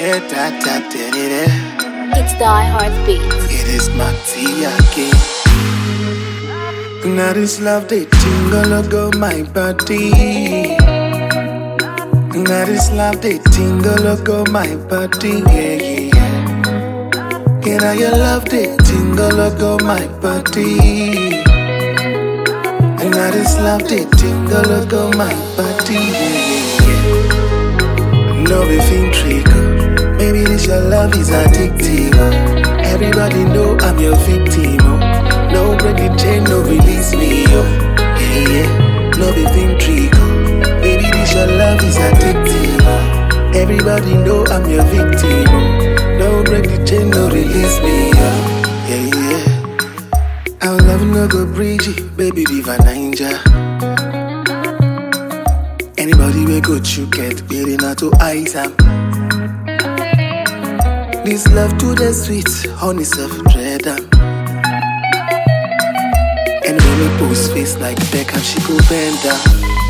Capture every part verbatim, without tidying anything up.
tap tap did it. It's Die Hard Beats. It is my tea again. Now this love they tingle go my body. Now this love they tingle go my body. Yeah yeah yeah. Yeah now your love they tingle go my body. And now this love they tingle go my body. Yeah yeah yeah. No be fin trick. Maybe this your love is addictive. Everybody know I'm your victim. No break the chain, no release me. Yeah, yeah, no be fin trick. Maybe this your love is addictive. Everybody know I'm your victim. No break the chain, no release me. Yeah, yeah. Our love no go bridge, baby, viva ninja. Anybody we go to get getting out to ice am. This love to the sweet, honey soft dread am. And when we post face like Beckham, she go bend down.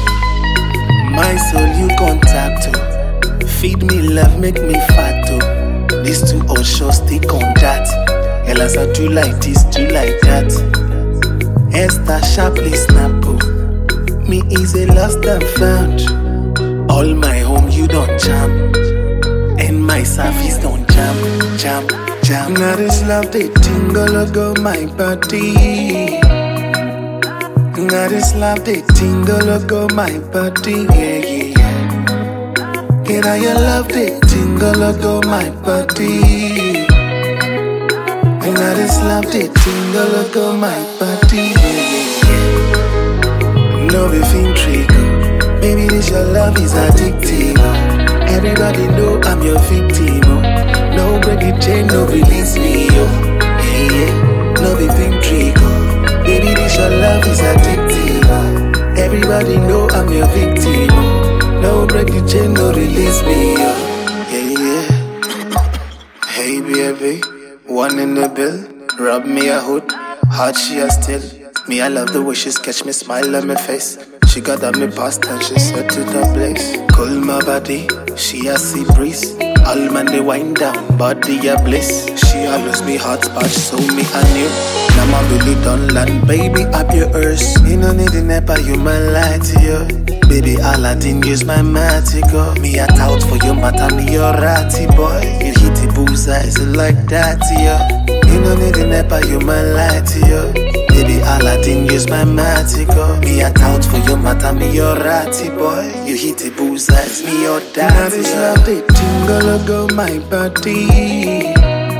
My soul you contact to. Feed me love, make me fat to. These two all sure stick on that. Elas I do like this, do like that. Esther sharply snap. Me is a lost and found. All my home you don't jam. And my surface don't jam, jam, jam. Now this love they tingle go my body. Now this love they tingle go my body. Yeah, yeah, yeah. Yeah, now your love they tingle go my body. And now this love they tingle go my body. Yeah, yeah, yeah. No be fin trick. Maybe this your love is addictive. Everybody know I'm your victim. No break the chain, no release me. Yeah, yeah, no be fin trick. Baby, this your love is addictive. Everybody know I'm your victim. No break the chain, no release me. Yeah, yeah. Hey baby, one in the bill. Rub me a hood, hot she a still. Me I love the way she catch me smile on my face. She got at me past and she said to the place. Cool my body, she a sea breeze. All man they wind down, body a bliss. She a lose me hot spot, so me a new. Now my belly done land, baby up your earth. Me no need the nepa, you man lie to you. Baby Aladdin use my magical. Me a tout for your matter, me your ratty boy. You hit the bullseye, so like that to you. Me no need the nepa, you man lie to you. Baby Aladdin use my magical. Me a tout for your matter, me your ratty boy. You hit the bullseye, me your daddy. Now this love they tingle go my body.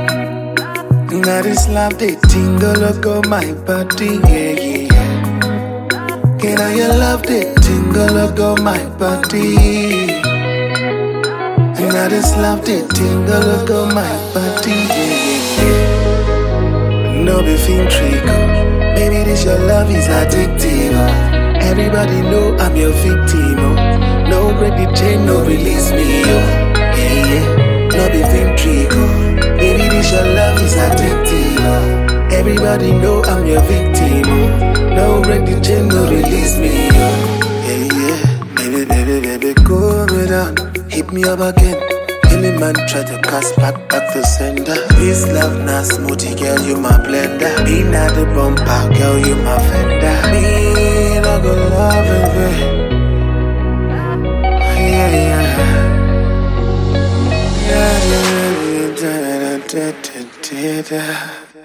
Now this love they tingle go my body. Yeah, yeah, yeah. Yeah, now your love they tingle go my body. And now this love they tingle go my body. Yeah, yeah, yeah. No be fin trick. Maybe this your love is addictive. Everybody know I'm your victim. No break the chain, no release me. Yeah, yeah, no be fin trick. Baby, this your love is addictive. Everybody know I'm your victim. No break the chain, no release me. Yeah, yeah, baby, baby, baby, cool me down. Hit me up again. Any man try to cast back, back to sender. This love not smoothie, girl, you my blender. Me not the bumper, girl, you my fender. Me not go love it, babe. Yeah, yeah. Yeah, yeah, yeah, da, da, da, da, da.